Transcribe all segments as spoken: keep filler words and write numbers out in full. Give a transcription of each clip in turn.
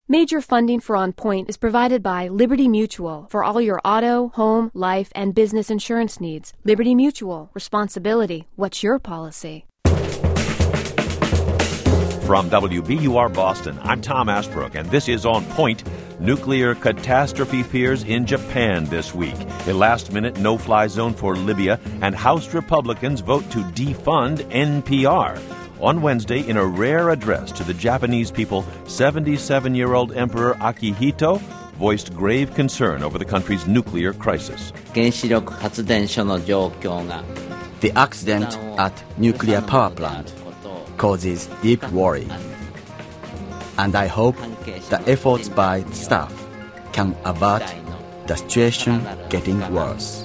Major funding for On Point is provided by Liberty Mutual for all your auto, home, life, and business insurance needs. Liberty Mutual. Responsibility. What's your policy? From W B U R Boston, I'm Tom Ashbrook, and this is On Point. Nuclear catastrophe fears in Japan this week. A last-minute no-fly zone for Libya, and House Republicans vote to defund N P R. On Wednesday, in a rare address to the Japanese people, seventy-seven-year-old Emperor Akihito voiced grave concern over the country's nuclear crisis. The accident at nuclear power plant causes deep worry, and I hope the efforts by staff can avert the situation getting worse.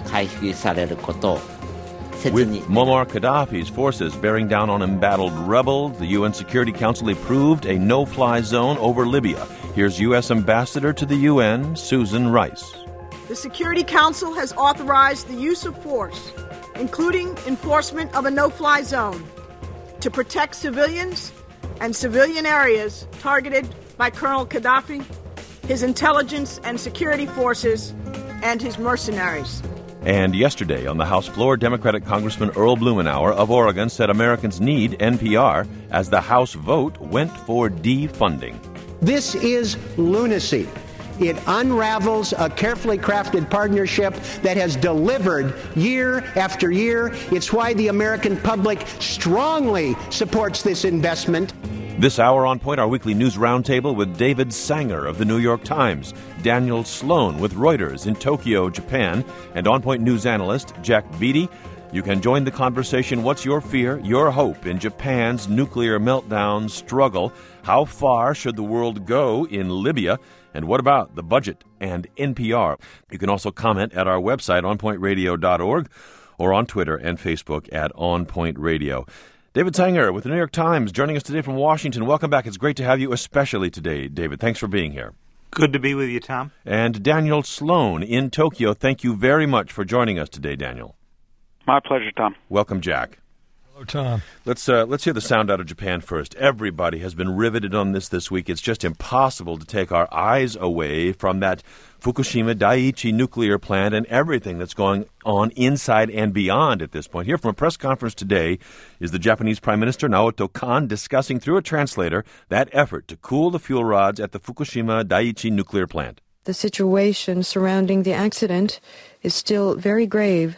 With Muammar Gaddafi's forces bearing down on embattled rebels, the U N Security Council approved a no-fly zone over Libya. Here's U S Ambassador to the U N, Susan Rice. The Security Council has authorized the use of force, including enforcement of a no-fly zone, to protect civilians and civilian areas targeted by Colonel Gaddafi, his intelligence and security forces, and his mercenaries. And yesterday on the House floor, Democratic Congressman Earl Blumenauer of Oregon said Americans need N P R as the House vote went for defunding. This is lunacy. It unravels a carefully crafted partnership that has delivered year after year. It's why the American public strongly supports this investment. This hour on Point, our weekly news roundtable with David Sanger of the New York Times, Daniel Sloan with Reuters in Tokyo, Japan, and On Point news analyst Jack Beatty. You can join the conversation. What's your fear, your hope in Japan's nuclear meltdown struggle? How far should the world go in Libya? And what about the budget and N P R? You can also comment at our website, on point radio dot org, or on Twitter and Facebook at On Point Radio. David Sanger with the New York Times joining us today from Washington. Welcome back. It's great to have you, especially today, David. Thanks for being here. Good to be with you, Tom. And Daniel Sloan in Tokyo. Thank you very much for joining us today, Daniel. My pleasure, Tom. Welcome, Jack. Hello, Tom. Let's uh, let's hear the sound out of Japan first. Everybody has been riveted on this this week. It's just impossible to take our eyes away from that Fukushima Daiichi nuclear plant and everything that's going on inside and beyond at this point. Here from a press conference today is the Japanese Prime Minister Naoto Kan discussing through a translator that effort to cool the fuel rods at the Fukushima Daiichi nuclear plant. The situation surrounding the accident is still very grave.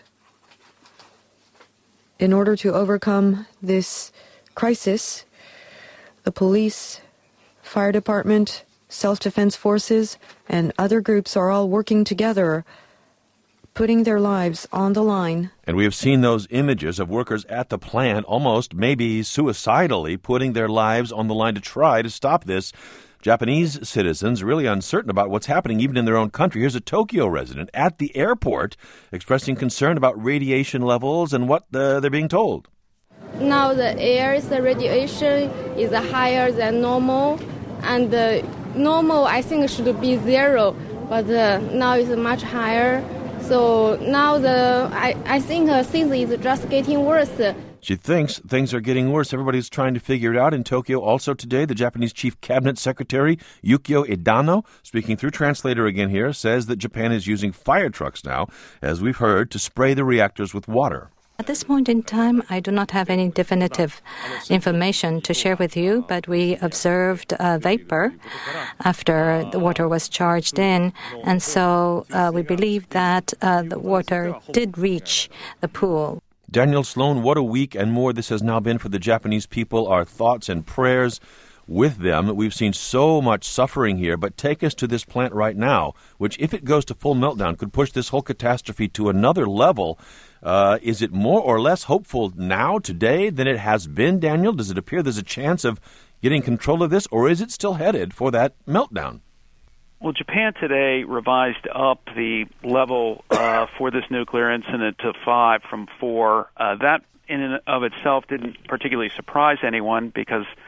In order to overcome this crisis, the police, fire department, self-defense forces, and other groups are all working together, putting their lives on the line. And we have seen those images of workers at the plant almost maybe suicidally putting their lives on the line to try to stop this. Japanese citizens really uncertain about what's happening even in their own country. Here's a Tokyo resident at the airport expressing concern about radiation levels and what uh, they're being told. Now the air's radiation is higher than normal, and uh, normal I think should be zero, but uh, now it's much higher. So now the I, I think uh, things is just getting worse. She thinks things are getting worse. Everybody's trying to figure it out. In Tokyo also today, the Japanese Chief Cabinet Secretary Yukio Edano, speaking through translator again here, says that Japan is using fire trucks now, as we've heard, to spray the reactors with water. At this point in time, I do not have any definitive information to share with you, but we observed uh, vapor after the water was charged in, and so uh, we believe that uh, the water did reach the pool. Daniel Sloan, what a week and more this has now been for the Japanese people. Our thoughts and prayers with them. We've seen so much suffering here, but take us to this plant right now, which, if it goes to full meltdown, could push this whole catastrophe to another level. Uh, is it more or less hopeful now, today, than it has been, Daniel? Does it appear there's a chance of getting control of this, or is it still headed for that meltdown? Well, Japan today revised up the level uh, for this nuclear incident to five from four. Uh, that in and of itself didn't particularly surprise anyone because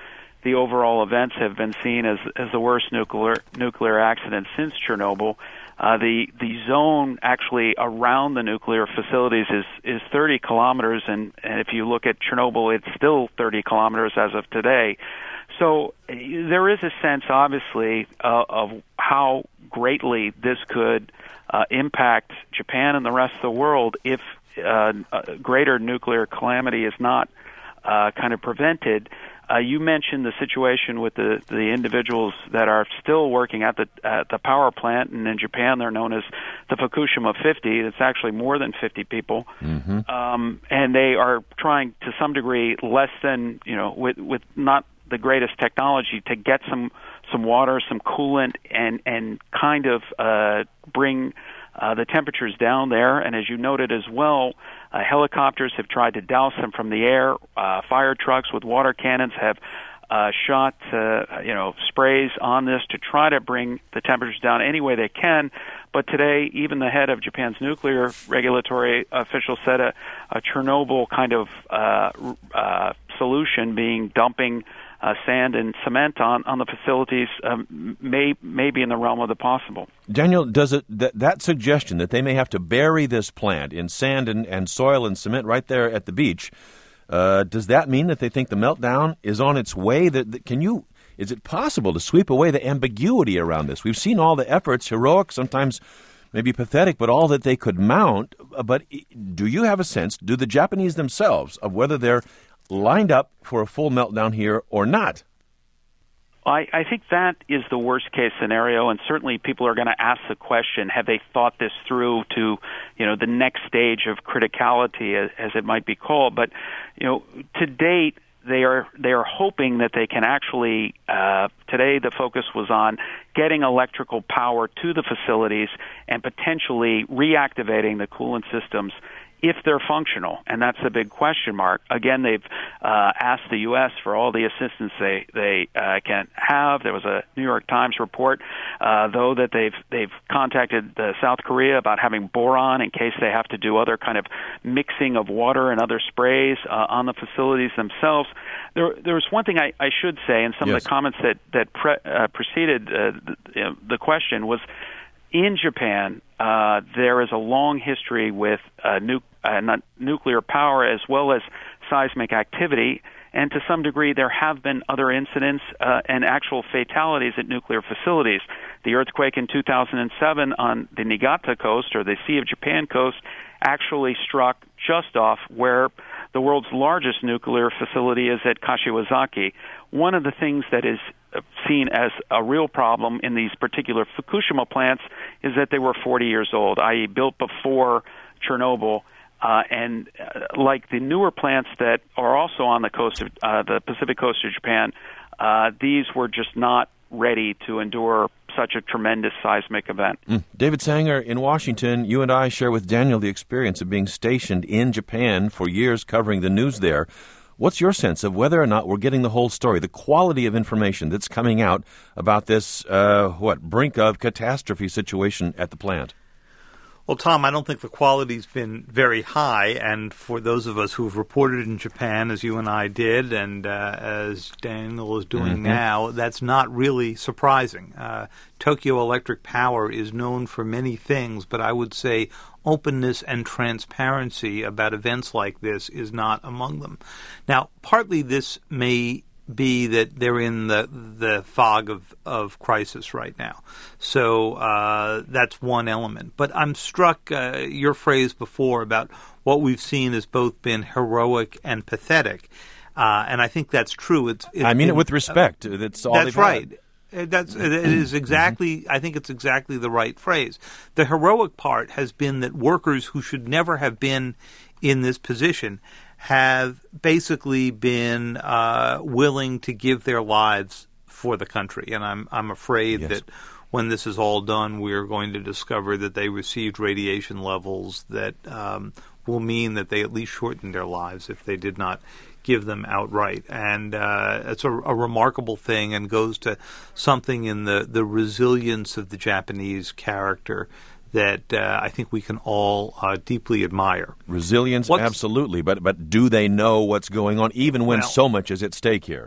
the overall events have been seen as as the worst nuclear nuclear accident since Chernobyl. Uh, the the zone actually around the nuclear facilities is is thirty kilometers, and, and if you look at Chernobyl, it's still thirty kilometers as of today. So there is a sense, obviously, uh, of how greatly this could uh, impact Japan and the rest of the world if uh, a greater nuclear calamity is not uh, kind of prevented. Uh, you mentioned the situation with the, the individuals that are still working at the at the power plant, and in Japan they're known as the Fukushima fifty. It's actually more than fifty people, mm-hmm. um, and they are trying to some degree, less than you know, with with not the greatest technology, to get some some water, some coolant, and and kind of uh, bring uh, the temperatures down there. And as you noted as well, uh, helicopters have tried to douse them from the air. Uh, fire trucks with water cannons have uh, shot uh, you know sprays on this to try to bring the temperatures down any way they can. But today, even the head of Japan's nuclear regulatory official said a, a Chernobyl kind of uh, uh, solution, being dumping Uh, sand and cement on, on the facilities, um, may may be in the realm of the possible. Daniel, does it that, that suggestion that they may have to bury this plant in sand and, and soil and cement right there at the beach, uh, does that mean that they think the meltdown is on its way? That, that can you is it possible to sweep away the ambiguity around this? We've seen all the efforts, heroic, sometimes maybe pathetic, but all that they could mount. But do you have a sense? Do the Japanese themselves of whether they're lined up for a full meltdown here or not? I, I think that is the worst-case scenario, and certainly people are going to ask the question, have they thought this through to, you know, the next stage of criticality, as, as it might be called. But, you know, to date, they are they are hoping that they can actually, uh, today the focus was on getting electrical power to the facilities and potentially reactivating the coolant systems if they're functional, and that's a big question mark. Again, they've uh, asked the U S for all the assistance they they uh, can have. There was a New York Times report, uh, though, that they've they've contacted uh, South Korea about having boron in case they have to do other kind of mixing of water and other sprays uh, on the facilities themselves. There, there was one thing I, I should say, and some yes. of the comments that that pre- uh, preceded uh, the, you know, the question was, in Japan, uh, there is a long history with uh, nu- uh, not nuclear power as well as seismic activity, and to some degree there have been other incidents uh, and actual fatalities at nuclear facilities. The earthquake in two thousand seven on the Niigata coast, or the Sea of Japan coast, actually struck just off where the world's largest nuclear facility is at Kashiwazaki. One of the things that is seen as a real problem in these particular Fukushima plants is that they were forty years old, that is built before Chernobyl. Uh, and uh, like the newer plants that are also on the coast of uh, the Pacific coast of Japan, uh, these were just not ready to endure such a tremendous seismic event. Mm. David Sanger in Washington, you and I share with Daniel the experience of being stationed in Japan for years covering the news there. What's your sense of whether or not we're getting the whole story, the quality of information that's coming out about this, uh, what, brink of catastrophe situation at the plant? Well, Tom, I don't think the quality's been very high, and for those of us who've reported in Japan, as you and I did, and uh, as Daniel is doing mm-hmm. now, that's not really surprising. Uh, Tokyo Electric Power is known for many things, but I would say openness and transparency about events like this is not among them. Now, partly this may be that they're in the the fog of, of crisis right now. So uh, that's one element. But I'm struck, uh, your phrase before about what we've seen has both been heroic and pathetic. Uh, and I think that's true. It's, it's I mean been, it with respect. Uh, that's all That's they've right. had. That's it is exactly. I think it's exactly the right phrase. The heroic part has been that workers who should never have been in this position have basically been uh, willing to give their lives for the country, and I'm I'm afraid yes. that when this is all done, we are going to discover that they received radiation levels that um, will mean that they at least shortened their lives if they did not give them outright. And uh, it's a, a remarkable thing and goes to something in the, the resilience of the Japanese character that uh, I think we can all uh, deeply admire. Resilience, what's, absolutely. But but do they know what's going on, even when well, so much is at stake here?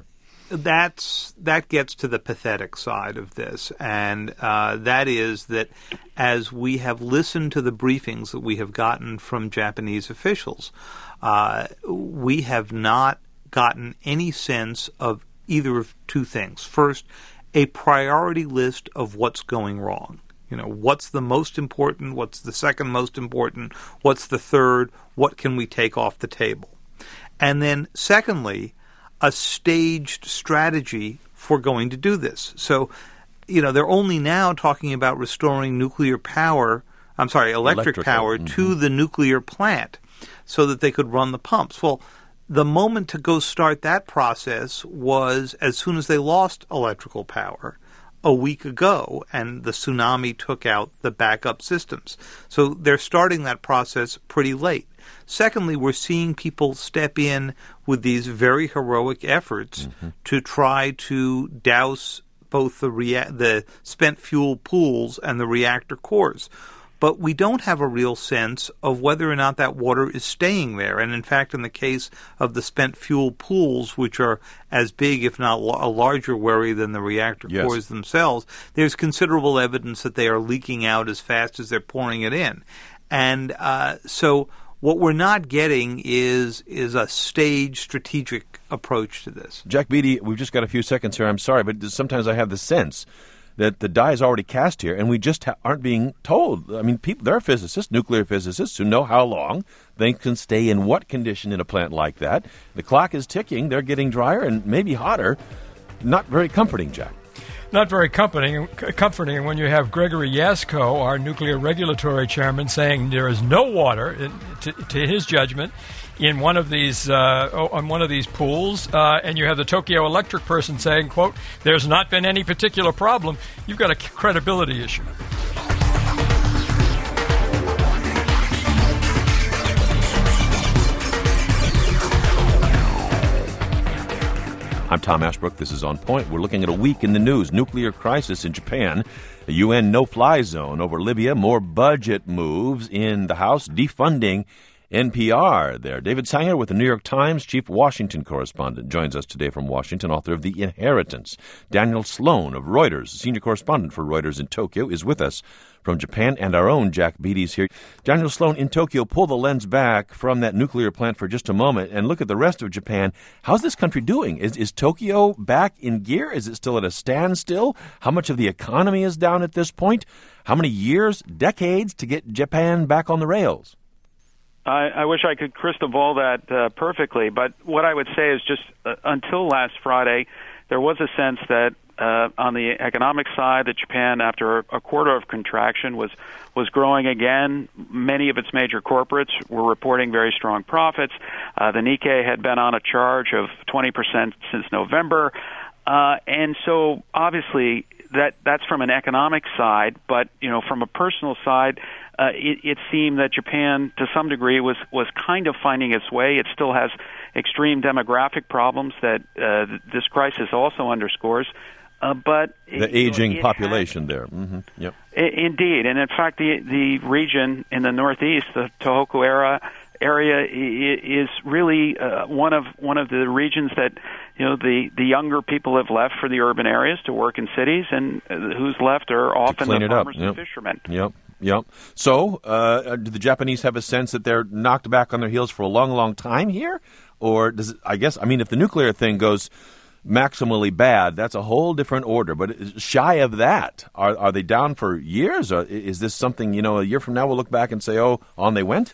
that's that gets to the pathetic side of this, and uh, that is that as we have listened to the briefings that we have gotten from Japanese officials, uh, we have not gotten any sense of either of two things. First, a priority list of what's going wrong. You know, what's the most important? What's the second most important? What's the third? What can we take off the table? And then, secondly, a staged strategy for going to do this. So, you know, they're only now talking about restoring nuclear power, I'm sorry, electric Electrical. power mm-hmm. to the nuclear plant so that they could run the pumps. Well, the moment to go start that process was as soon as they lost electrical power a week ago, and the tsunami took out the backup systems. So they're starting that process pretty late. Secondly, we're seeing people step in with these very heroic efforts mm-hmm. to try to douse both the rea- the spent fuel pools and the reactor cores. But we don't have a real sense of whether or not that water is staying there. And in fact, in the case of the spent fuel pools, which are as big, if not a larger worry than the reactor yes. cores themselves, there's considerable evidence that they are leaking out as fast as they're pouring it in. And uh, so what we're not getting is is a staged strategic approach to this. Jack Beatty, we've just got a few seconds here. I'm sorry, but sometimes I have the sense that the die is already cast here, and we just ha- aren't being told. I mean, people, there are physicists, nuclear physicists, who know how long things can stay in what condition in a plant like that. The clock is ticking. They're getting drier and maybe hotter. Not very comforting, Jack. Not very comforting, comforting when you have Gregory Yasko, our nuclear regulatory chairman, saying there is no water, in, to, to his judgment, in one of these uh, on one of these pools, uh, and you have the Tokyo Electric person saying, quote, there's not been any particular problem. You've got a credibility issue. I'm Tom Ashbrook. This is On Point. We're looking at a week in the news. Nuclear crisis in Japan. A U N no-fly zone over Libya. More budget moves in the House. Defunding N P R there. David Sanger with the New York Times, chief Washington correspondent, joins us today from Washington, author of The Inheritance. Daniel Sloan of Reuters, senior correspondent for Reuters in Tokyo, is with us from Japan, and our own Jack Beatty's here. Daniel Sloan in Tokyo, pull the lens back from that nuclear plant for just a moment and look at the rest of Japan. How's this country doing? Is, is Tokyo back in gear? Is it still at a standstill? How much of the economy is down at this point? How many years, decades to get Japan back on the rails? I, I wish I could crystal ball that uh, perfectly, but what I would say is just uh, until last Friday, there was a sense that uh, on the economic side, that Japan, after a quarter of contraction, was was growing again. Many of its major corporates were reporting very strong profits. Uh, the Nikkei had been on a charge of twenty percent since November, uh, and so obviously that that's from an economic side. But you know, from a personal side, Uh, it, it seemed that Japan, to some degree, was, was kind of finding its way. It still has extreme demographic problems that uh, this crisis also underscores. Uh, but the it, aging it population had, there. Mm-hmm. Yep. I- indeed, and in fact, the the region in the northeast, the Tohoku area, area is really uh, one of one of the regions that you know the, the younger people have left for the urban areas to work in cities, and uh, who's left are often the farmers yep. and fishermen. Yep. Yep. So, uh, do the Japanese have a sense that they're knocked back on their heels for a long, long time here? Or does it, I guess, I mean, if the nuclear thing goes maximally bad, that's a whole different order. But shy of that, are are they down for years? Or is this something, you know, a year from now we'll look back and say, oh, on they went?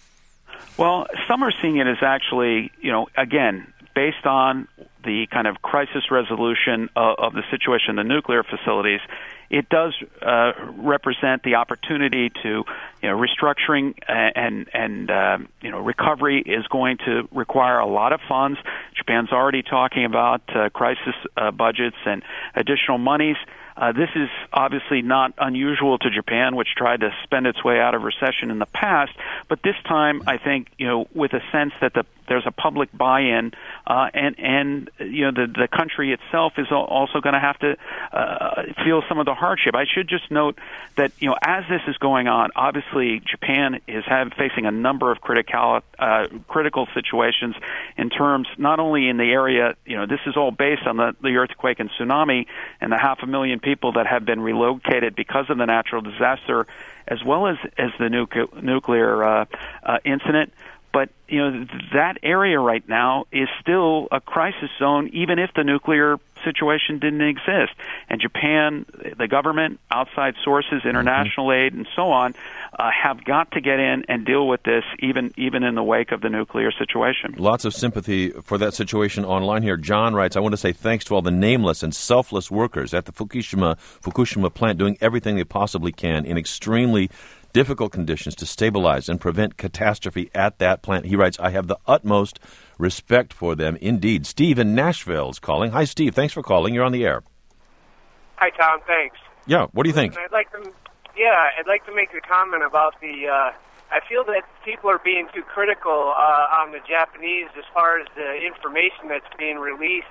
Well, some are seeing it as actually, you know, again, based on the kind of crisis resolution of, of the situation in the nuclear facilities, it does uh, represent the opportunity to, you know, restructuring and and uh, you know recovery is going to require a lot of funds. Japan's already talking about uh, crisis uh, budgets and additional monies. Uh, this is obviously not unusual to Japan, which tried to spend its way out of recession in the past. But this time, I think, you know, with a sense that the there's a public buy-in, uh, and and you know the the country itself is also going to have to uh, feel some of the hardship. I should just note that you know as this is going on, obviously Japan is have, facing a number of critical uh, critical situations in terms not only in the area. You know this is all based on the, the earthquake and tsunami and the half a million people that have been relocated because of the natural disaster, as well as as the nuclear nuclear uh, uh, incident. But you know that area right now is still a crisis zone, even if the nuclear situation didn't exist. And Japan, the government, outside sources, international mm-hmm. aid, and so on, uh, have got to get in and deal with this, even even in the wake of the nuclear situation. Lots of sympathy for that situation online here. John writes, I want to say thanks to all the nameless and selfless workers at the Fukushima Fukushima plant doing everything they possibly can in extremely difficult conditions to stabilize and prevent catastrophe at that plant. He writes, I have the utmost respect for them indeed. Steve in Nashville is calling. Hi, Steve. Thanks for calling. You're on the air. Hi, Tom. Thanks. Yeah, what do you think? I'd like to, yeah, I'd like to make a comment about the, uh, I feel that people are being too critical uh, on the Japanese as far as the information that's being released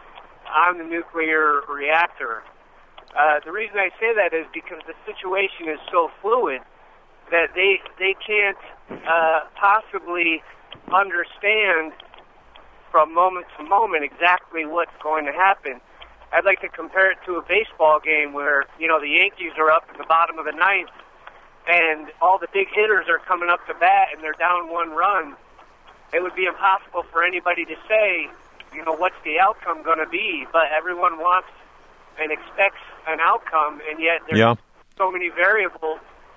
on the nuclear reactor. Uh, the reason I say that is because the situation is so fluid that they they can't uh, possibly understand from moment to moment exactly what's going to happen. I'd like to compare it to a baseball game where, you know, the Yankees are up at the bottom of the ninth and all the big hitters are coming up to bat and they're down one run. It would be impossible for anybody to say, you know, what's the outcome going to be, but everyone wants and expects an outcome, and yet there's yeah. so many variables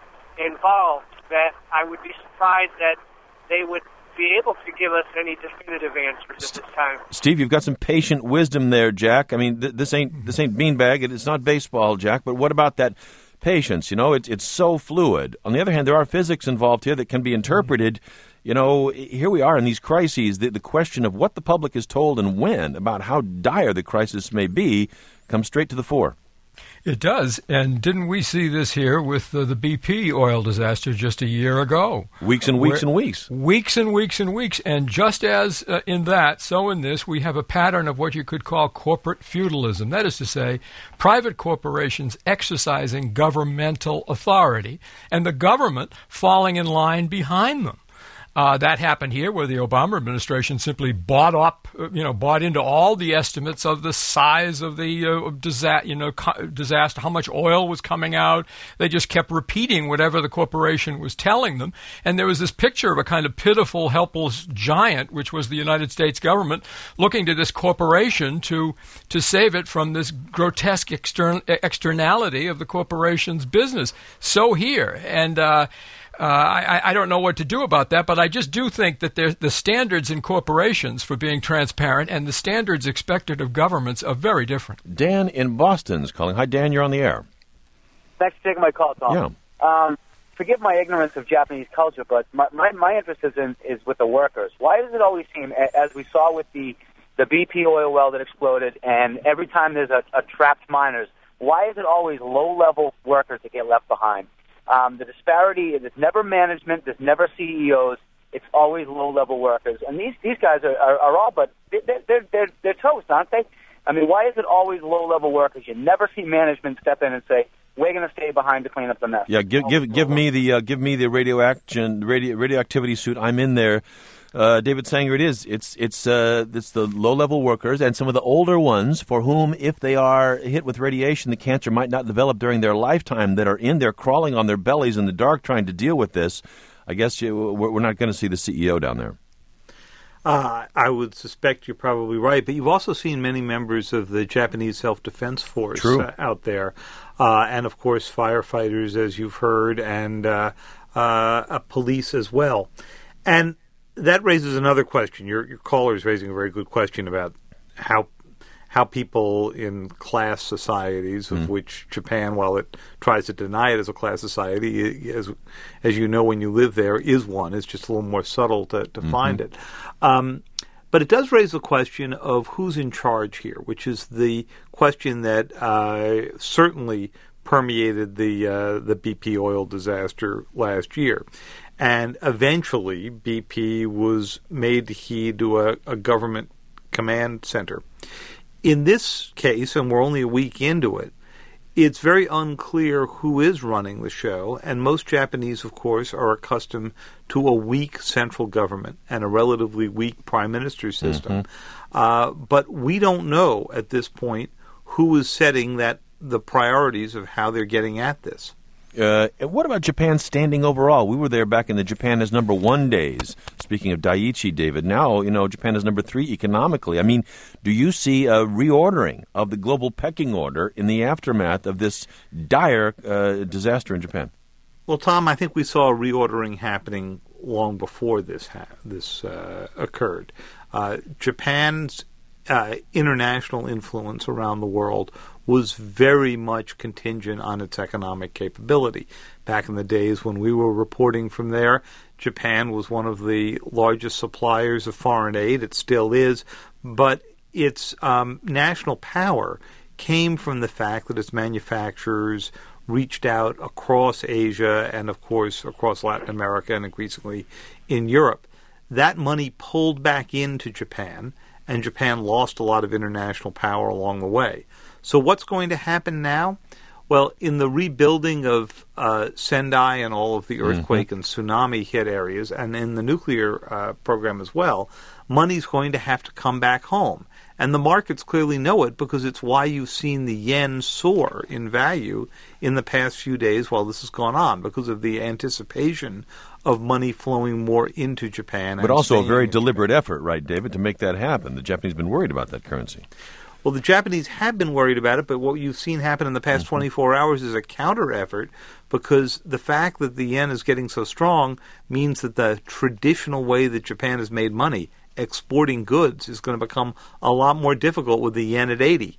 involved that I would be surprised that they would be able to give us any definitive answers at this time. Steve, you've got some patient wisdom there, Jack. I mean, th- this ain't this ain't beanbag. It's not baseball, Jack. But what about that patience? You know, it's it's so fluid. On the other hand, there are physics involved here that can be interpreted. You know, here we are in these crises. The, the question of what the public is told and when about how dire the crisis may be comes straight to the fore. It does, and didn't we see this here with uh, the B P oil disaster just a year ago? Weeks and weeks Where, and weeks. Weeks and weeks and weeks, and just as uh, in that, so in this, we have a pattern of what you could call corporate feudalism. That is to say, private corporations exercising governmental authority, and the government falling in line behind them. Uh, that happened here, where the Obama administration simply bought up, you know, bought into all the estimates of the size of the uh, disaster, you know, co- disaster, how much oil was coming out. They just kept repeating whatever the corporation was telling them. And there was this picture of a kind of pitiful, helpless giant, which was the United States government, looking to this corporation to to save it from this grotesque extern- externality of the corporation's business. So here, and uh, Uh, I, I don't know what to do about that, but I just do think that the standards in corporations for being transparent and the standards expected of governments are very different. Dan in Boston is calling. Hi, Dan, you're on the air. Thanks for taking my call, Tom. Yeah. Um, forgive my ignorance of Japanese culture, but my, my, my interest is, in, is with the workers. Why does it always seem, as we saw with the, the B P oil well that exploded, and every time there's a, a trapped miners, why is it always low-level workers that get left behind? Um, the disparity, there's never management, there's never C E Os, it's always low-level workers. And these these guys are, are, are all but, they're, they're, they're, they're toast, aren't they? I mean, why is it always low-level workers? You never see management step in and say, we're going to stay behind to clean up the mess. Yeah, give give give me the uh, give me the radioaction radio, radioactivity suit. I'm in there. Uh, David Sanger, it is. It's it's uh, it's the low-level workers and some of the older ones for whom, if they are hit with radiation, the cancer might not develop during their lifetime, that are in there crawling on their bellies in the dark trying to deal with this. I guess you, we're not going to see the C E O down there. Uh, I would suspect you're probably right, but you've also seen many members of the Japanese Self-Defense Force uh, out there, uh, and of course firefighters, as you've heard, and uh, uh, a police as well. And that raises another question. Your, your caller is raising a very good question about how how people in class societies, of mm. which Japan, while it tries to deny it as a class society, as as you know when you live there, is one. It's just a little more subtle to, to mm-hmm. find it. Um, but it does raise the question of who's in charge here, which is the question that uh, certainly permeated the uh, the B P oil disaster last year. And eventually, B P was made to heed to a, a government command center. In this case, and we're only a week into it, it's very unclear who is running the show, and most Japanese, of course, are accustomed to a weak central government and a relatively weak prime minister system. Mm-hmm. Uh, but we don't know at this point who is setting that the priorities of how they're getting at this. Uh, what about Japan's standing overall? We were there back in the Japan is number one days. Speaking of Daiichi, David, now, you know, Japan is number three economically. I mean, do you see a reordering of the global pecking order in the aftermath of this dire uh, disaster in Japan? Well, Tom, I think we saw a reordering happening long before this ha- this uh, occurred. Uh, Japan's uh, international influence around the world was very much contingent on its economic capability. Back in the days when we were reporting from there, Japan was one of the largest suppliers of foreign aid. It still is, but its um, national power came from the fact that its manufacturers reached out across Asia and, of course, across Latin America and increasingly in Europe. That money pulled back into Japan, and Japan lost a lot of international power along the way. So what's going to happen now? Well, in the rebuilding of uh, Sendai and all of the earthquake mm-hmm. and tsunami hit areas, and in the nuclear uh, program as well, money's going to have to come back home. And the markets clearly know it because it's why you've seen the yen soar in value in the past few days while this has gone on, because of the anticipation of money flowing more into Japan. But also a very deliberate effort, right, David, to make that happen. The Japanese have been worried about that currency. Well, the Japanese have been worried about it, but what you've seen happen in the past mm-hmm. twenty-four hours is a counter-effort, because the fact that the yen is getting so strong means that the traditional way that Japan has made money, exporting goods, is going to become a lot more difficult with the yen at eighty.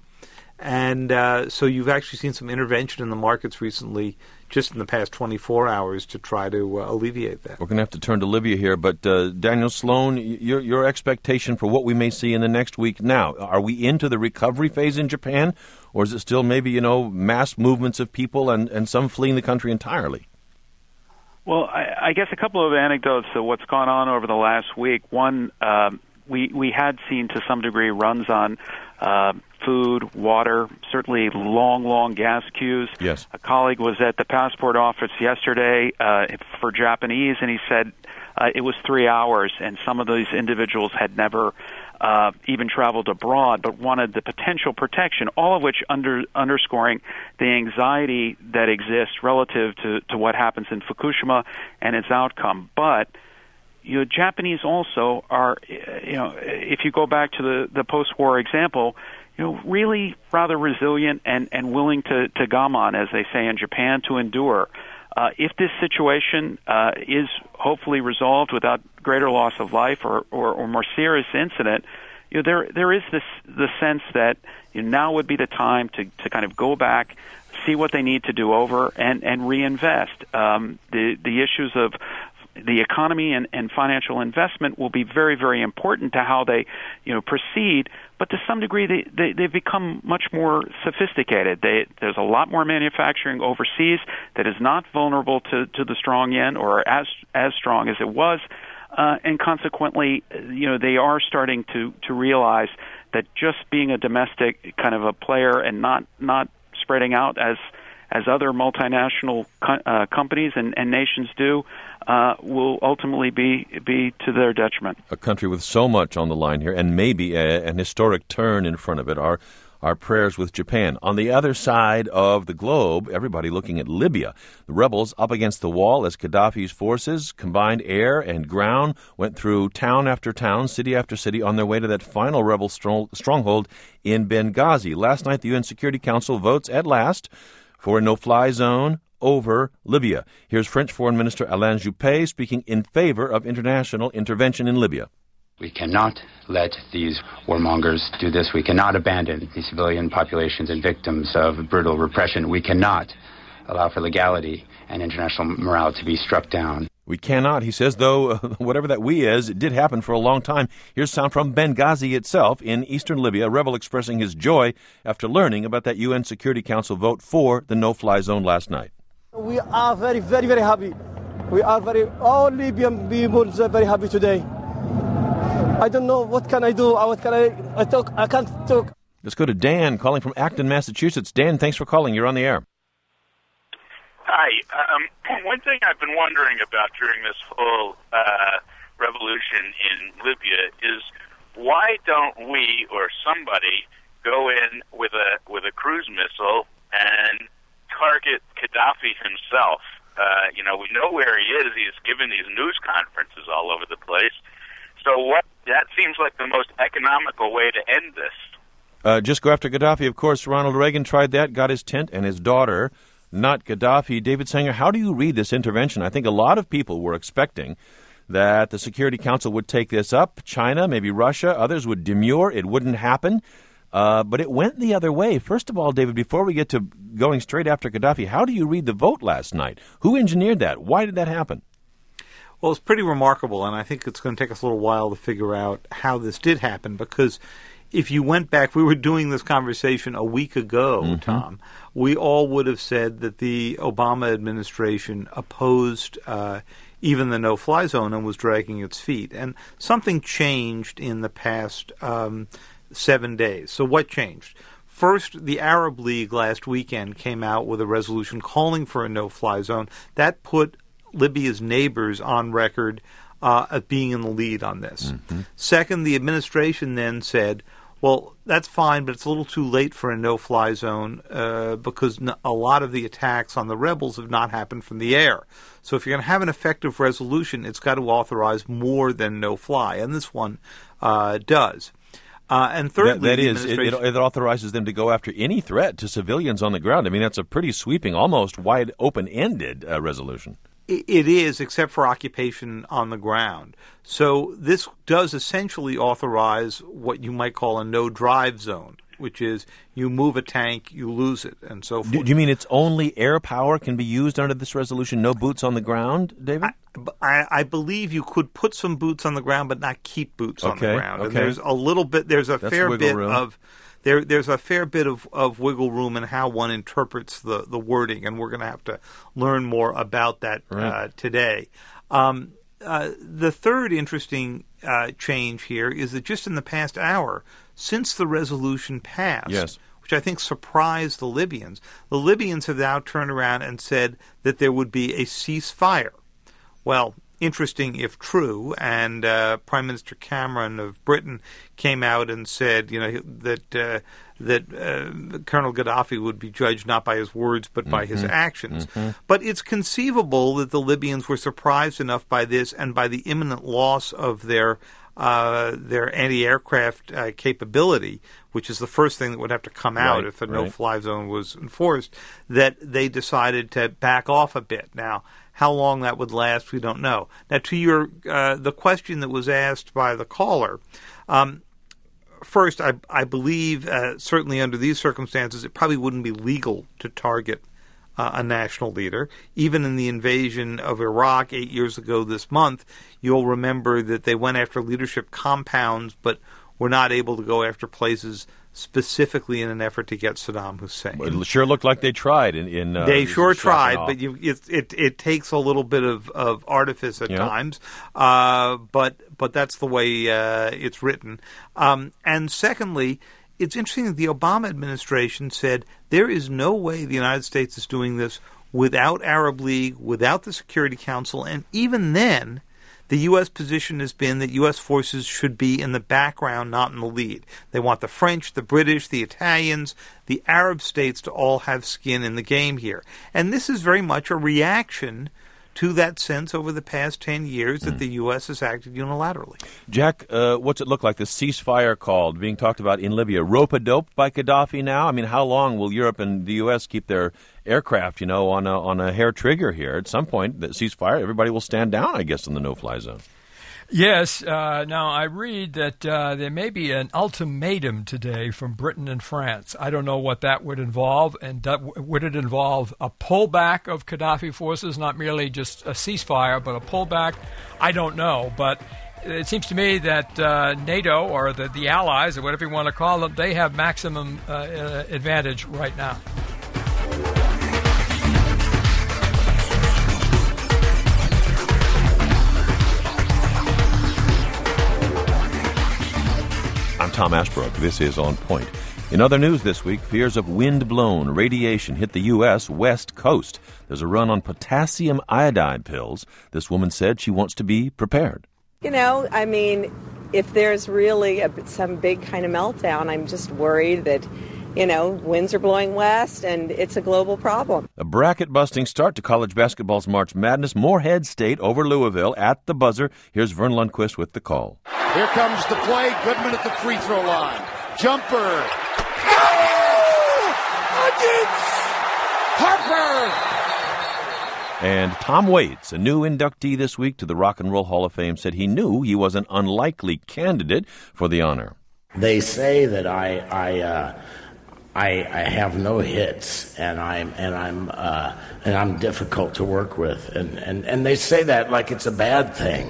And uh, so you've actually seen some intervention in the markets recently, just in the past twenty-four hours, to try to uh, alleviate that. We're going to have to turn to Libya here, but uh, Daniel Sloan, your, your expectation for what we may see in the next week now, are we into the recovery phase in Japan, or is it still maybe, you know, mass movements of people and, and some fleeing the country entirely? Well, I, I guess a couple of anecdotes of what's gone on over the last week. One, um, we, we had seen to some degree runs on uh, food, water, certainly long, long gas queues. Yes. A colleague was at the passport office yesterday uh, for Japanese, and he said uh, it was three hours, and some of these individuals had never uh, even traveled abroad but wanted the potential protection, all of which under, underscoring the anxiety that exists relative to, to what happens in Fukushima and its outcome. But you know, Japanese also are, you know, if you go back to the, the post-war example, you know, really rather resilient and, and willing to, to gamon, as they say in Japan, to endure. Uh, if this situation uh, is hopefully resolved without greater loss of life or, or, or more serious incident, you know, there there is this the sense that you know, now would be the time to, to kind of go back, see what they need to do over, and, and reinvest. Um, the the issues of the economy and, and financial investment will be very, very important to how they, you know, proceed. But to some degree, they, they, they've become much more sophisticated. They, there's a lot more manufacturing overseas that is not vulnerable to, to the strong yen or as as strong as it was. Uh, and consequently, you know, they are starting to, to realize that just being a domestic kind of a player and not, not spreading out as as other multinational co- uh, companies and, and nations do, uh, will ultimately be be to their detriment. A country with so much on the line here, and maybe a, an historic turn in front of it. Our our prayers with Japan. On the other side of the globe, everybody looking at Libya. The rebels up against the wall as Gaddafi's forces, combined air and ground, went through town after town, city after city, on their way to that final rebel strong, stronghold in Benghazi. Last night, the U N Security Council votes at last for a no-fly zone over Libya. Here's French Foreign Minister Alain Juppé speaking in favor of international intervention in Libya. We cannot let these warmongers do this. We cannot abandon the civilian populations and victims of brutal repression. We cannot allow for legality and international morale to be struck down. We cannot, he says, though whatever that we is, it did happen for a long time. Here's sound from Benghazi itself in eastern Libya, a rebel expressing his joy after learning about that U N Security Council vote for the no-fly zone last night. We are very, very, very happy We are very, all Libyan people are very happy today. I don't know what can I do. What can I, I talk, I can't talk. Let's go to Dan calling from Acton, Massachusetts. Dan, thanks for calling. You're on the air. Hi. Um, one thing I've been wondering about during this whole uh, revolution in Libya is why don't we or somebody go in with a with a cruise missile and target Gaddafi himself? Uh, you know, we know where he is. He's given these news conferences all over the place. So what? That seems like the most economical way to end this. Uh, just go after Gaddafi. Of course, Ronald Reagan tried that, got his tent and his daughter, not Gaddafi. David Sanger, how do you read this intervention? I think a lot of people were expecting that the Security Council would take this up. China, maybe Russia, others would demur. It wouldn't happen. Uh, but it went the other way. First of all, David, before we get to going straight after Gaddafi, how do you read the vote last night? Who engineered that? Why did that happen? Well, it's pretty remarkable, and I think it's going to take us a little while to figure out how this did happen, because if you went back, we were doing this conversation a week ago, mm-hmm. Tom, we all would have said that the Obama administration opposed uh, even the no-fly zone and was dragging its feet. And something changed in the past um, seven days. So what changed? First, the Arab League last weekend came out with a resolution calling for a no-fly zone. That put Libya's neighbors on record uh, of being in the lead on this. Mm-hmm. Second, the administration then said, well, that's fine, but it's a little too late for a no-fly zone uh, because n- a lot of the attacks on the rebels have not happened from the air. So if you're going to have an effective resolution, it's got to authorize more than no-fly, and this one uh, does. Uh, and thirdly, that, that is, it, it, it authorizes them to go after any threat to civilians on the ground. I mean, that's a pretty sweeping, almost wide open-ended uh, resolution. It is, except for occupation on the ground. So this does essentially authorize what you might call a no-drive zone, which is you move a tank, you lose it, and so forth. Do, do you mean it's only air power can be used under this resolution, no boots on the ground, David? I, I, I believe you could put some boots on the ground, but not keep boots okay, on the ground. Okay. And there's a little bit, there's a That's fair bit room. of... There, there's a fair bit of, of wiggle room in how one interprets the, the wording, and we're going to have to learn more about that right. uh, today. Um, uh, the third interesting uh, change here is that just in the past hour, since the resolution passed, yes. which I think surprised the Libyans, the Libyans have now turned around and said that there would be a ceasefire. Well, interesting if true, and uh, Prime Minister Cameron of Britain came out and said, you know, that uh, that uh, Colonel Gaddafi would be judged not by his words but by mm-hmm. his actions. Mm-hmm. But it's conceivable that the Libyans were surprised enough by this and by the imminent loss of their uh, their anti-aircraft uh, capability, which is the first thing that would have to come out right, if a right. no-fly zone was enforced, that they decided to back off a bit. Now, how long that would last, we don't know. Now, to your uh, the question that was asked by the caller, um, first, I, I believe, uh, certainly under these circumstances, it probably wouldn't be legal to target uh, a national leader. Even in the invasion of Iraq eight years ago this month, you'll remember that they went after leadership compounds, but were not able to go after places specifically in an effort to get Saddam Hussein. Well, it sure looked like they tried. In, in uh, they sure tried, but you, it, it it takes a little bit of, of artifice at yep. times. Uh, but but that's the way uh, it's written. Um, and secondly, it's interesting that the Obama administration said there is no way the United States is doing this without Arab League, without the Security Council, and even then, the U S position has been that U S forces should be in the background, not in the lead. They want the French, the British, the Italians, the Arab states to all have skin in the game here. And this is very much a reaction to that sense over the past ten years that mm. the U S has acted unilaterally. Jack, uh, what's it look like, the ceasefire called, being talked about in Libya? Rope-a-dope by Gaddafi now? I mean, how long will Europe and the U S keep their aircraft, you know, on a, on a hair trigger here? At some point, the ceasefire, everybody will stand down, I guess, in the no-fly zone. Yes. Uh, now, I read that uh, there may be an ultimatum today from Britain and France. I don't know what that would involve. And that, would it involve a pullback of Gaddafi forces, not merely just a ceasefire, but a pullback? I don't know. But it seems to me that uh, NATO or the, the allies, or whatever you want to call them, they have maximum uh, advantage right now. Tom Ashbrook. This is On Point. In other news this week, fears of wind-blown radiation hit the U S West Coast. There's a run on potassium iodide pills. This woman said she wants to be prepared. You know, I mean, if there's really a, some big kind of meltdown, I'm just worried that, you know, winds are blowing west and it's a global problem. A bracket-busting start to college basketball's March Madness. Morehead State over Louisville at the buzzer. Here's Vern Lundquist with the call. Here comes the play. Goodman at the free throw line. Jumper. Against Harper. And Tom Waits, a new inductee this week to the Rock and Roll Hall of Fame, said he knew he was an unlikely candidate for the honor. They say that I I uh, I, I have no hits and I'm and I'm uh, and I'm difficult to work with, and, and, and they say that like it's a bad thing.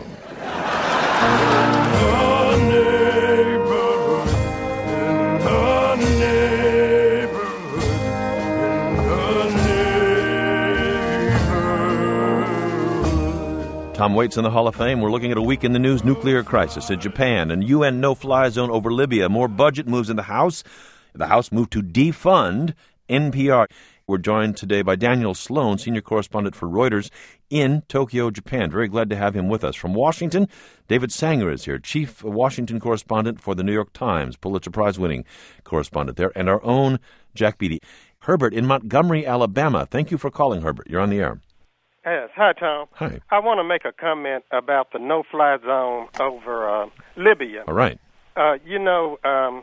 Tom Waits in the Hall of Fame. We're looking at a week in the news. Nuclear crisis in Japan, and U N no-fly zone over Libya. More budget moves in the House. The House moved to defund N P R. We're joined today by Daniel Sloan, senior correspondent for Reuters in Tokyo, Japan. Very glad to have him with us. From Washington, David Sanger is here, chief Washington correspondent for the New York Times, Pulitzer Prize-winning correspondent there, and our own Jack Beatty. Herbert in Montgomery, Alabama. Thank you for calling, Herbert. You're on the air. Yes. Hi, Tom. Hi. I want to make a comment about the no-fly zone over uh, Libya. All right. Uh, you know, um,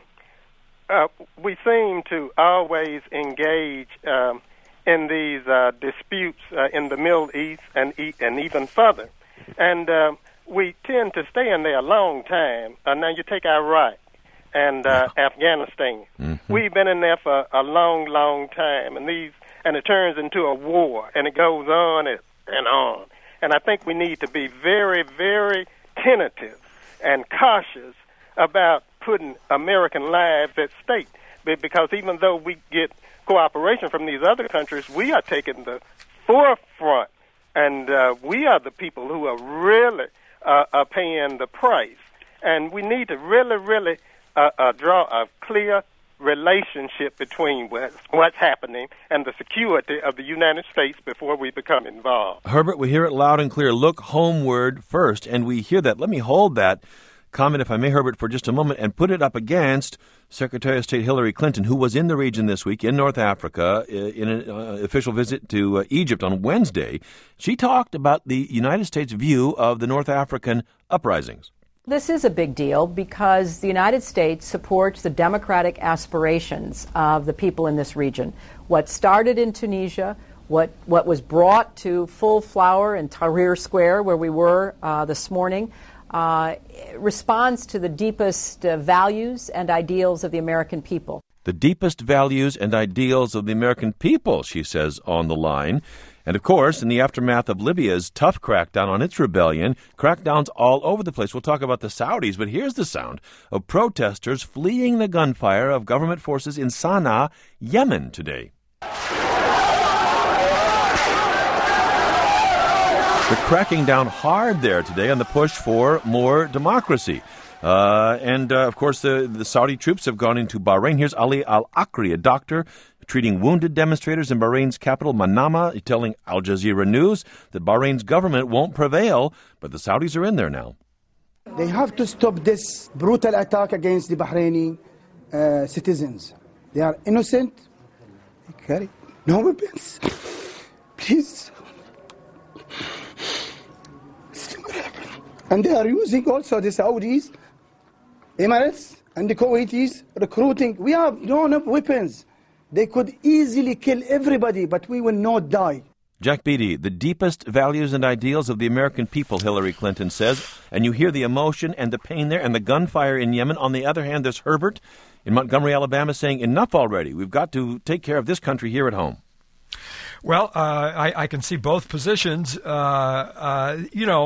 uh, we seem to always engage um, in these uh, disputes uh, in the Middle East and e- and even further. And uh, we tend to stay in there a long time. Uh, now, you take Iraq and uh, yeah. Afghanistan. Mm-hmm. We've been in there for a long, long time, and these and it turns into a war, and it goes on and and on. And I think we need to be very, very tentative and cautious about putting American lives at stake. Because even though we get cooperation from these other countries, we are taking the forefront, and uh, we are the people who are really uh, are paying the price. And we need to really, really uh, uh, draw a clear relationship between what's happening and the security of the United States before we become involved. Herbert, we hear it loud and clear. Look homeward first, and we hear that. Let me hold that comment, if I may, Herbert, for just a moment, and put it up against Secretary of State Hillary Clinton, who was in the region this week in North Africa in an uh, official visit to uh, Egypt on Wednesday. She talked about the United States' view of the North African uprisings. This is a big deal because the United States supports the democratic aspirations of the people in this region. What started in Tunisia, what what was brought to full flower in Tahrir Square, where we were uh, this morning, uh, responds to the deepest uh, values and ideals of the American people. The deepest values and ideals of the American people, she says on the line. And, of course, in the aftermath of Libya's tough crackdown on its rebellion, crackdowns all over the place. We'll talk about the Saudis, but here's the sound of protesters fleeing the gunfire of government forces in Sana'a, Yemen today. They're cracking down hard there today on the push for more democracy. Uh, and, uh, of course, the, the Saudi troops have gone into Bahrain. Here's Ali Al-Akri, a doctor treating wounded demonstrators in Bahrain's capital, Manama, telling Al Jazeera News that Bahrain's government won't prevail, but the Saudis are in there now. They have to stop this brutal attack against the Bahraini uh, citizens. They are innocent. They carry no weapons. Please. And they are using also the Saudis, Emirates, and the Kuwaitis recruiting. We have no enough weapons. They could easily kill everybody, but we will not die. Jack Beatty, the deepest values and ideals of the American people, Hillary Clinton says. And you hear the emotion and the pain there and the gunfire in Yemen. On the other hand, there's Herbert in Montgomery, Alabama, saying enough already. We've got to take care of this country here at home. Well, uh, I, I can see both positions. Uh, uh, you know,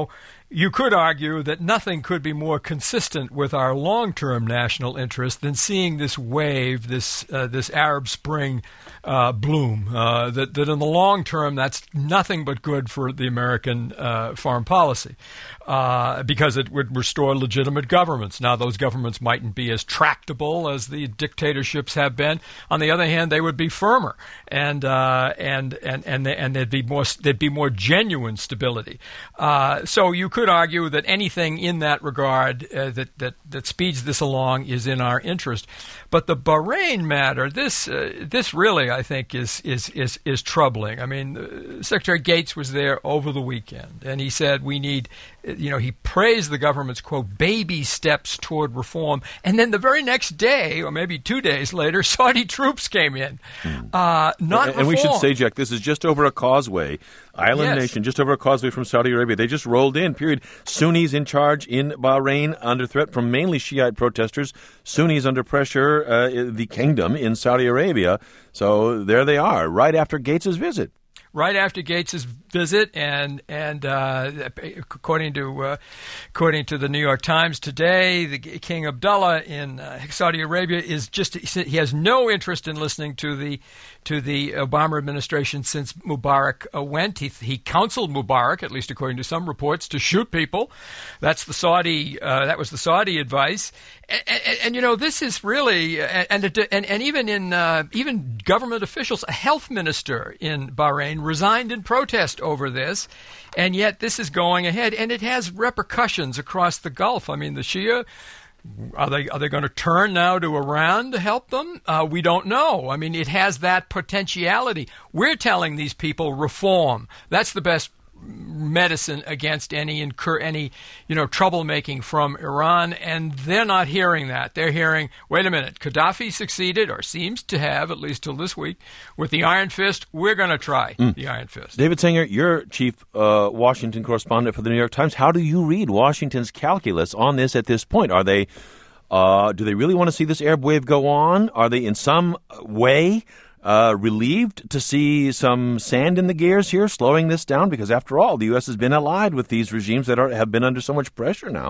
you could argue that nothing could be more consistent with our long-term national interest than seeing this wave, this uh, this Arab Spring uh, bloom. Uh, that, that in the long term, that's nothing but good for the American uh, foreign policy, uh, because it would restore legitimate governments. Now, those governments mightn't be as tractable as the dictatorships have been. On the other hand, they would be firmer, and uh, and and and they, and there'd be more there'd be more genuine stability. Uh, so you could argue that anything in that regard uh, that, that, that speeds this along is in our interest. But the Bahrain matter, this uh, this really, I think, is is is, is troubling. I mean, uh, Secretary Gates was there over the weekend, and he said we need, you know, he praised the government's, quote, baby steps toward reform. And then the very next day, or maybe two days later, Saudi troops came in. Hmm. Uh, not and, and we should say, Jack, this is just over a causeway. Island Yes. nation, just over a causeway from Saudi Arabia. They just rolled in, period. Sunnis in charge in Bahrain, under threat from mainly Shiite protesters. Sunnis under pressure, uh, the kingdom in Saudi Arabia. So there they are, right after Gates' visit. Right after Gates' visit, and and uh, according to uh, according to the New York Times today, the King Abdullah in uh, Saudi Arabia is just he has no interest in listening to the to the Obama administration since Mubarak uh, went. He he counseled Mubarak, at least according to some reports, to shoot people. That's the Saudi uh, that was the Saudi advice. And, and, and you know, this is really and and and even in uh, even government officials, a health minister in Bahrain resigned in protest over this, and yet this is going ahead, and it has repercussions across the Gulf. I mean, the Shia, are they are they going to turn now to Iran to help them? Uh, we don't know. I mean, it has that potentiality. We're telling these people reform. That's the best medicine against any incur any you know troublemaking from Iran, and they're not hearing that. They're hearing, wait a minute, Gaddafi succeeded, or seems to have, at least till this week, with the Iron Fist. We're going to try mm. the Iron Fist. David Sanger, you're chief uh, Washington correspondent for the New York Times. How do you read Washington's calculus on this at this point? Are they uh, do they really want to see this Arab wave go on? Are they in some way Uh, relieved to see some sand in the gears here, slowing this down? Because after all, the U S has been allied with these regimes that are, have been under so much pressure now.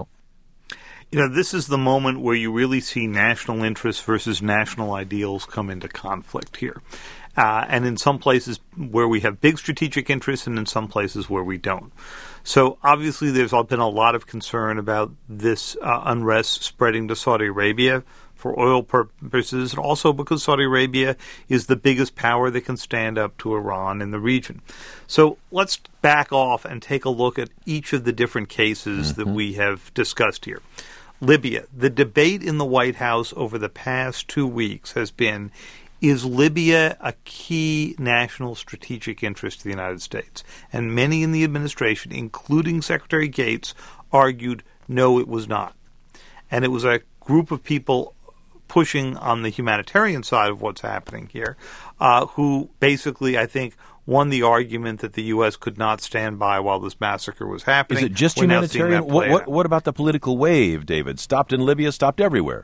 You know, this is the moment where you really see national interests versus national ideals come into conflict here. Uh, and in some places where we have big strategic interests, and in some places where we don't. So obviously there's been a lot of concern about this uh, unrest spreading to Saudi Arabia for oil purposes, and also because Saudi Arabia is the biggest power that can stand up to Iran in the region. So let's back off and take a look at each of the different cases mm-hmm. that we have discussed here. Libya. The debate in the White House over the past two weeks has been, is Libya a key national strategic interest to the United States? And many in the administration, including Secretary Gates, argued no, it was not. And it was a group of people pushing on the humanitarian side of what's happening here, uh, who basically, I think, won the argument that the U S could not stand by while this massacre was happening. Is it just We're humanitarian? What, what, what about the political wave, David? Stopped in Libya, stopped everywhere.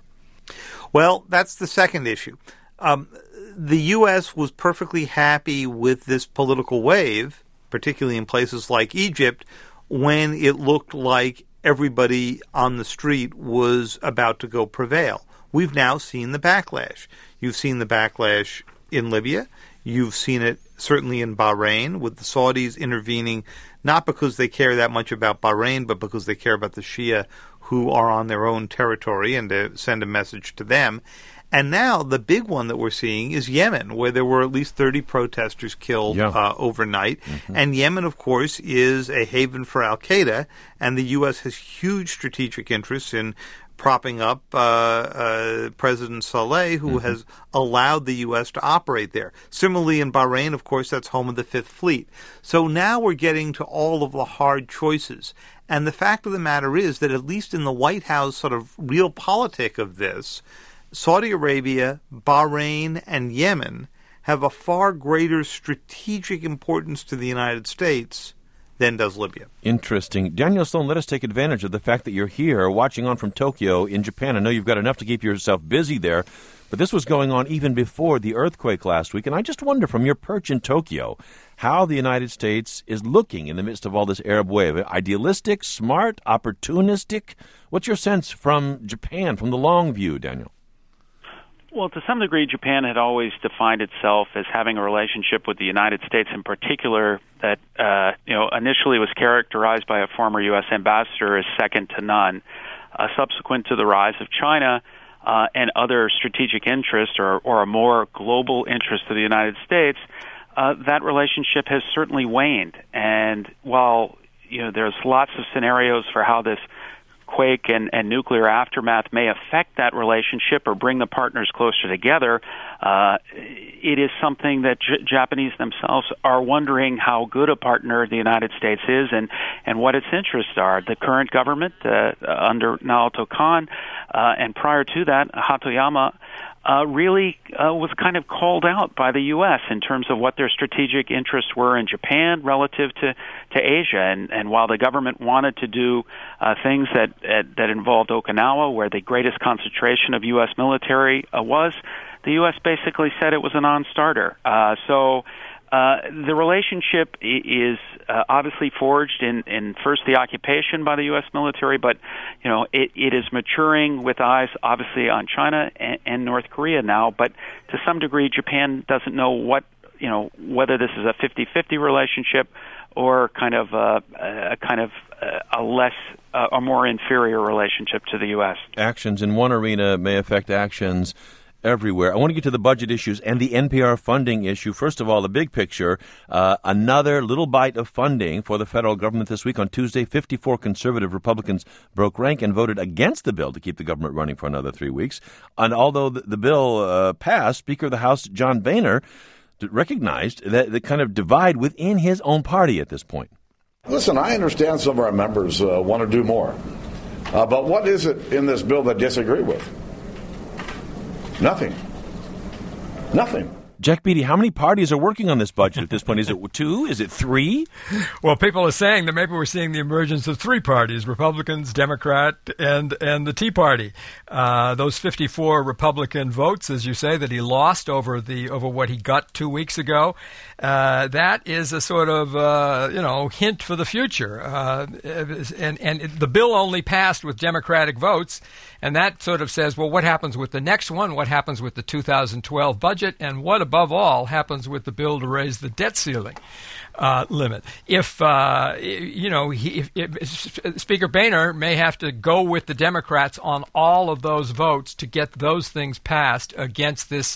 Well, that's the second issue. Um, the U S was perfectly happy with this political wave, particularly in places like Egypt, when it looked like everybody on the street was about to go prevail. We've now seen the backlash. You've seen the backlash in Libya. You've seen it certainly in Bahrain, with the Saudis intervening, not because they care that much about Bahrain, but because they care about the Shia who are on their own territory, and to send a message to them. And now the big one that we're seeing is Yemen, where there were at least thirty protesters killed yeah. uh, overnight. Mm-hmm. And Yemen, of course, is a haven for al-Qaeda, and the U S has huge strategic interests in propping up uh, uh, President Saleh, who mm-hmm. has allowed the U S to operate there. Similarly, in Bahrain, of course, that's home of the Fifth Fleet. So now we're getting to all of the hard choices. And the fact of the matter is that at least in the White House sort of real politic of this, Saudi Arabia, Bahrain, and Yemen have a far greater strategic importance to the United States than does Libya. Interesting. Daniel Sloan, let us take advantage of the fact that you're here watching on from Tokyo in Japan. I know you've got enough to keep yourself busy there, but this was going on even before the earthquake last week. And I just wonder, from your perch in Tokyo, how the United States is looking in the midst of all this Arab wave. Idealistic, smart, opportunistic? What's your sense from Japan, from the long view, Daniel? Well, to some degree, Japan had always defined itself as having a relationship with the United States in particular that, uh, you know, initially was characterized by a former U S ambassador as second to none. Uh, subsequent to the rise of China uh, and other strategic interests or, or a more global interest to the United States, uh, that relationship has certainly waned. And while, you know, there's lots of scenarios for how this quake and, and nuclear aftermath may affect that relationship or bring the partners closer together, uh, it is something that J- Japanese themselves are wondering how good a partner the United States is and, and what its interests are. The current government uh, under Naoto Kan uh, and prior to that, Hatoyama, Uh, really uh, was kind of called out by the U S in terms of what their strategic interests were in Japan relative to, to Asia. And, and while the government wanted to do uh, things that, uh, that involved Okinawa, where the greatest concentration of U S military uh, was, the U S basically said it was a non-starter. Uh, so uh, the relationship is uh, obviously forged in, in first the occupation by the U S military, but you know it, it is maturing with eyes obviously on China and, and North Korea now. But to some degree, Japan doesn't know what you know whether this is a fifty-fifty relationship or kind of a, a kind of a less a, a more inferior relationship to the U S. Actions in one arena may affect actions everywhere. I want to get to the budget issues and the N P R funding issue. First of all, the big picture, uh, another little bite of funding for the federal government this week. On Tuesday, fifty-four conservative Republicans broke rank and voted against the bill to keep the government running for another three weeks. And although the, the bill uh, passed, Speaker of the House John Boehner recognized that the kind of divide within his own party at this point. Listen, I understand some of our members uh, want to do more. Uh, but what is it in this bill that disagree with? Nothing. Nothing. Jack Beatty, how many parties are working on this budget at this point? Is it two? Is it three? Well, people are saying that maybe we're seeing the emergence of three parties, Republicans, Democrat, and and the Tea Party. Uh, those fifty-four Republican votes, as you say, that he lost over the over what he got two weeks ago, uh, that is a sort of, uh, you know, hint for the future. Uh, and, and the bill only passed with Democratic votes, and that sort of says, well, what happens with the next one? What happens with the two thousand twelve budget? And what above all happens with the bill to raise the debt ceiling uh, limit? If, uh, you know, he, if, if Speaker Boehner may have to go with the Democrats on all of those votes to get those things passed against this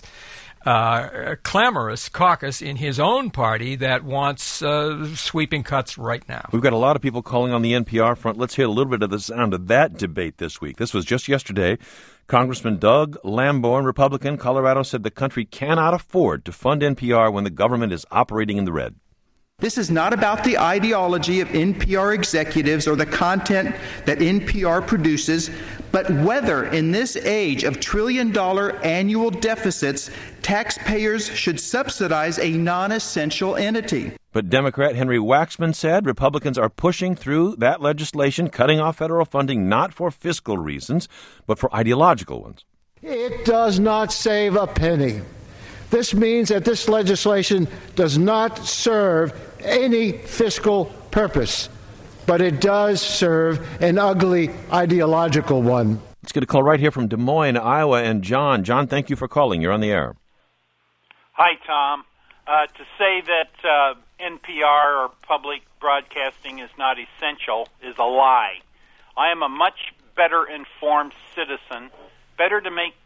uh, clamorous caucus in his own party that wants uh, sweeping cuts right now. We've got a lot of people calling on the N P R front. Let's hear a little bit of the sound of that debate this week. This was just yesterday. Congressman Doug Lamborn, Republican, Colorado, said the country cannot afford to fund N P R when the government is operating in the red. This is not about the ideology of N P R executives or the content that N P R produces, but whether in this age of trillion-dollar annual deficits, taxpayers should subsidize a non-essential entity. But Democrat Henry Waxman said Republicans are pushing through that legislation, cutting off federal funding not for fiscal reasons, but for ideological ones. It does not save a penny. This means that this legislation does not serve any fiscal purpose, but it does serve an ugly ideological one. Let's get a call right here from Des Moines, Iowa, and John. John, thank you for calling. You're on the air. Hi, Tom. Uh, to say that uh, N P R or public broadcasting is not essential is a lie. I am a much better informed citizen, better to make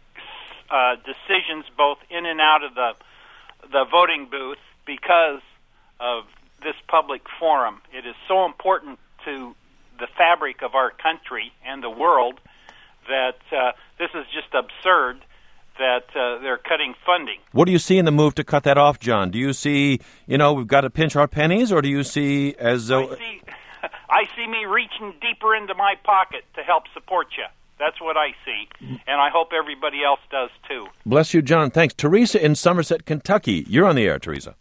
uh, decisions both in and out of the the voting booth because of this public forum. It is so important to the fabric of our country and the world that uh, this is just absurd that uh, they're cutting funding. What do you see in the move to cut that off, John? Do you see, you know, we've got to pinch our pennies, or do you see as though... I see, I see me reaching deeper into my pocket to help support you. That's what I see, and I hope everybody else does too. Bless you, John. Thanks. Teresa in Somerset, Kentucky. You're on the air, Teresa.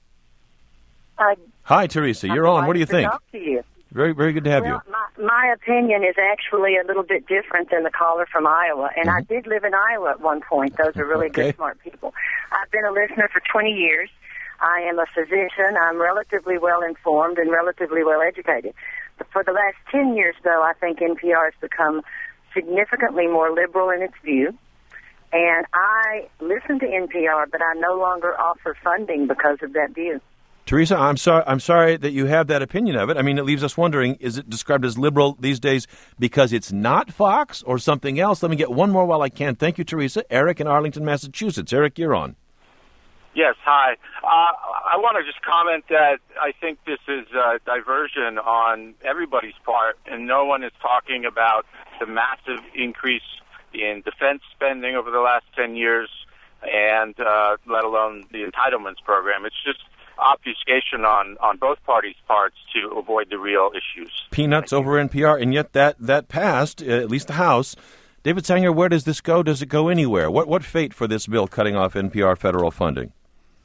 Hi. Hi, Teresa. You're on. What do you think? Talk to you. Very, very good to have well, you. My, my opinion is actually a little bit different than the caller from Iowa, and mm-hmm. I did live in Iowa at one point. Those are really okay. good, smart people. I've been a listener for twenty years. I am a physician. I'm relatively well informed and relatively well educated. But for the last ten years, though, I think N P R has become significantly more liberal in its view. And I listen to N P R, but I no longer offer funding because of that view. Teresa, I'm sorry. I'm sorry that you have that opinion of it. I mean, it leaves us wondering: is it described as liberal these days because it's not Fox or something else? Let me get one more while I can. Thank you, Teresa. Eric in Arlington, Massachusetts. Eric, you're on. Yes, hi. Uh, I want to just comment that I think this is a diversion on everybody's part, and no one is talking about the massive increase in defense spending over the last ten years, and uh, let alone the entitlements program. It's just obfuscation on, on both parties' parts to avoid the real issues. Peanuts over N P R, and yet that, that passed, uh, at least the House. David Sanger, where does this go? Does it go anywhere? What, what fate for this bill cutting off N P R federal funding?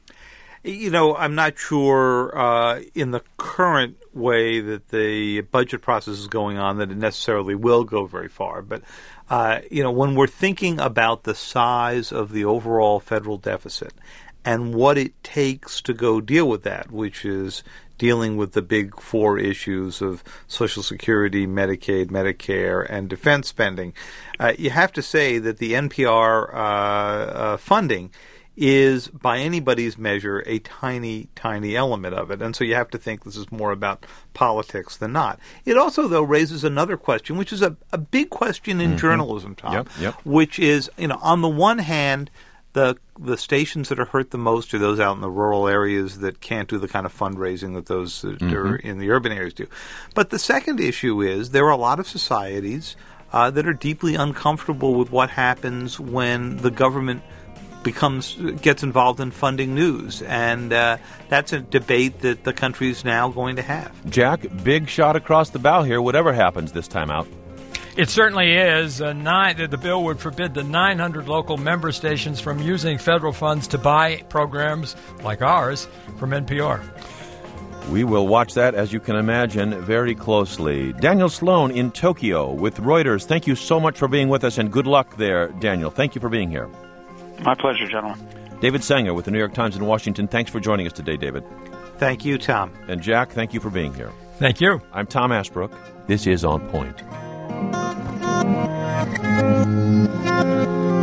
You know, I'm not sure uh, in the current way that the budget process is going on that it necessarily will go very far. But, uh, you know, when we're thinking about the size of the overall federal deficit and what it takes to go deal with that, which is dealing with the big four issues of Social Security, Medicaid, Medicare, and defense spending, uh, you have to say that the N P R uh, uh, funding is, by anybody's measure, a tiny, tiny element of it. And so you have to think this is more about politics than not. It also, though, raises another question, which is a, a big question in mm-hmm. journalism, Tom, yep, yep. which is, you know, on the one hand, the the stations that are hurt the most are those out in the rural areas that can't do the kind of fundraising that those that mm-hmm. are in the urban areas do. But the second issue is there are a lot of societies uh, that are deeply uncomfortable with what happens when the government becomes gets involved in funding news, and uh, that's a debate that the country is now going to have. Jack, big shot across the bow here, whatever happens this time out. It certainly is. Uh, nine, the bill would forbid the nine hundred local member stations from using federal funds to buy programs like ours from N P R. We will watch that, as you can imagine, very closely. Daniel Sloan in Tokyo with Reuters. Thank you so much for being with us, and good luck there, Daniel. Thank you for being here. My pleasure, gentlemen. David Sanger with the New York Times in Washington. Thanks for joining us today, David. Thank you, Tom. And Jack, thank you for being here. Thank you. I'm Tom Ashbrook. This is On Point.